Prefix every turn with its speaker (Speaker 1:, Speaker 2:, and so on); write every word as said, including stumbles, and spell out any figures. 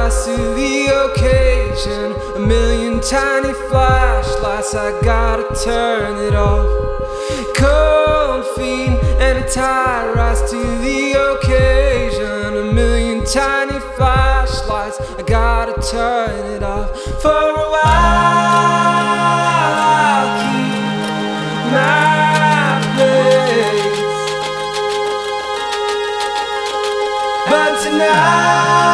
Speaker 1: rise to the occasion. A million tiny flashlights, I gotta turn it off. Cold feet and a tide rise to the occasion. A million tiny flashlights, I gotta turn it off. For a while I'll keep my place, but tonight